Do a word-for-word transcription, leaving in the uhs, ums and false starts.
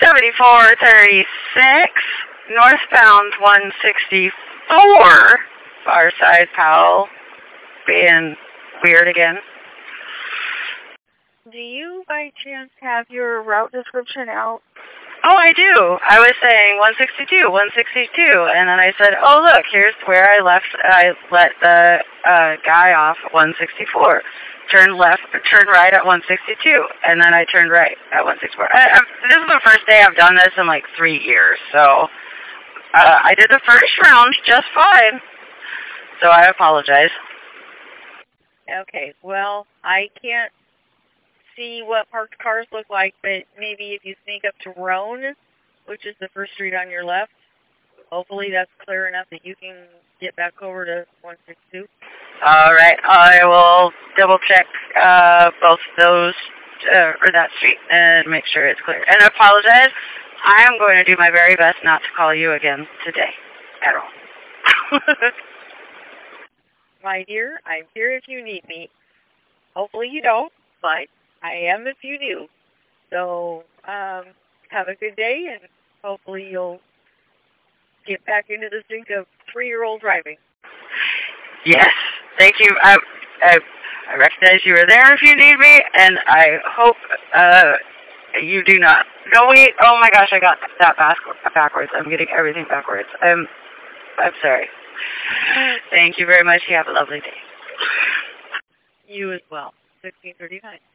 seventy-four thirty-six, northbound one sixty-four, far side Powell, being weird again. Do you by chance have your route description out? Oh, I do. I was saying one sixty-two, one sixty-two, and then I said, oh, look, here's where I left, I let the uh, guy off at one sixty-four. Turn left, turn right at one sixty-two, and then I turned right at one sixty-four. I, I, this is the first day I've done this in like three years, so uh, I did the first round just fine, so I apologize. Okay, well, I can't see what parked cars look like, but maybe if you sneak up to Roan, which is the first street on your left, hopefully that's clear enough that you can get back over to one sixty-two. All right, I will double check uh, both those, uh, or that street, and make sure it's clear. And I apologize. I am going to do my very best not to call you again today at all. My dear, I'm here if you need me. Hopefully you don't, but I am if you do. So, um, have a good day, and hopefully you'll get back into the sync of three-year-old driving. Yes, thank you. I, I, I recognize you are there if you need me, and I hope uh, you do not. No, wait. Oh, my gosh, I got that backwards. I'm getting everything backwards. I'm, I'm sorry. Thank you very much. You have a lovely day. You as well. sixteen thirty-nine.